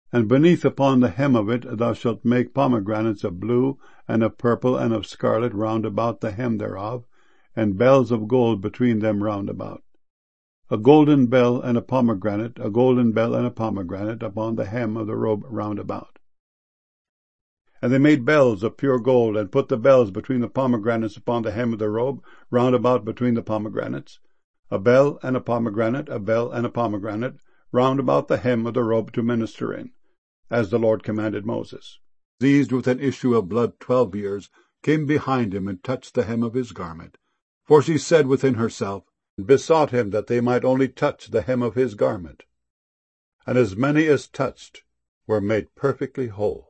And beneath upon the hem of it thou shalt make pomegranates of blue, and of purple, and of scarlet round about the hem thereof, and bells of gold between them round about. A golden bell and a pomegranate, a golden bell and a pomegranate upon the hem of the robe round about. And they made bells of pure gold, and put the bells between the pomegranates upon the hem of the robe round about between the pomegranates. A bell and a pomegranate, a bell and a pomegranate, round about the hem of the robe to minister in, as the Lord commanded Moses. These with an issue of blood 12 years came behind him and touched the hem of his garment. For she said within herself, and besought him that they might only touch the hem of his garment. And as many as touched were made perfectly whole.